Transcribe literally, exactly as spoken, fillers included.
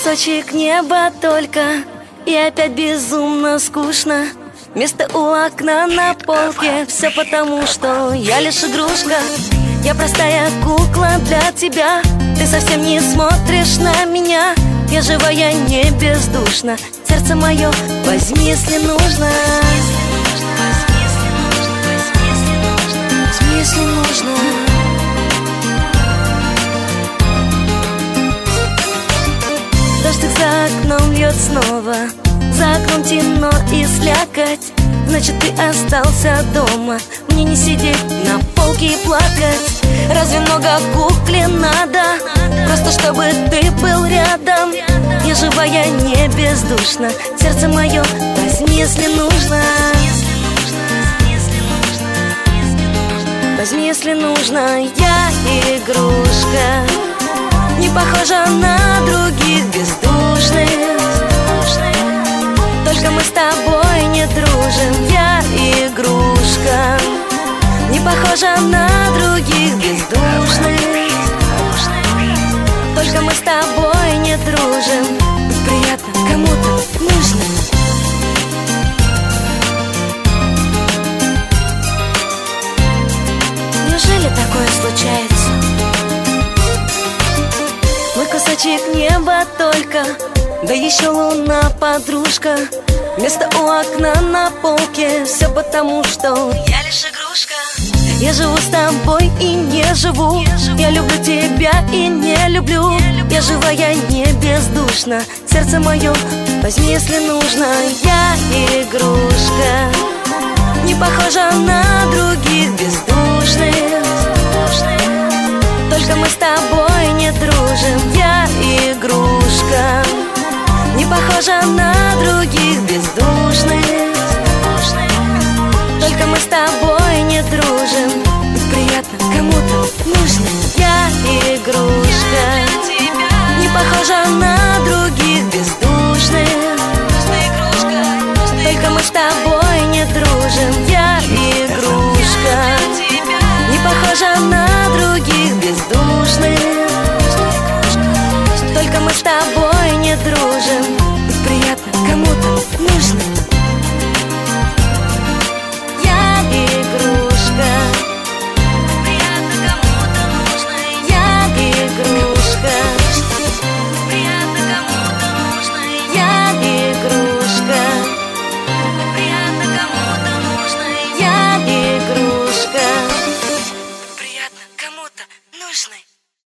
кусочек неба только, и опять безумно скучно. Место у окна на полке, все потому, что я лишь игрушка. Я простая кукла для тебя, ты совсем не смотришь на меня. Я живая, не бездушна, сердце мое возьми, если нужно. Возьми, если нужно. Дождик за окном льет снова, за окном темно и слякоть. Значит, ты остался дома, мне не сидеть на полке и плакать. Разве много кукле надо, просто чтобы ты был рядом? Я живая, не бездушна, сердце мое возьми, если нужно. Возьми, если нужно. Я игрушка, не похожа на других бездушных. Только мы с тобой не дружим. Я игрушка, не похожа на других бездушных. Только мы с тобой не дружим. Приятно кому-то нужно. Неужели такое случается? Мой кусочек неба только, да еще луна подружка. Место у окна на полке, все потому, что я лишь игрушка. Я живу с тобой и не живу, я люблю тебя и не люблю. Я живая, не бездушна, сердце мое возьми, если нужно. Я игрушка, не похожа на других бездушных. Только мы с тобой не дружим. Я игрушка, не похожа на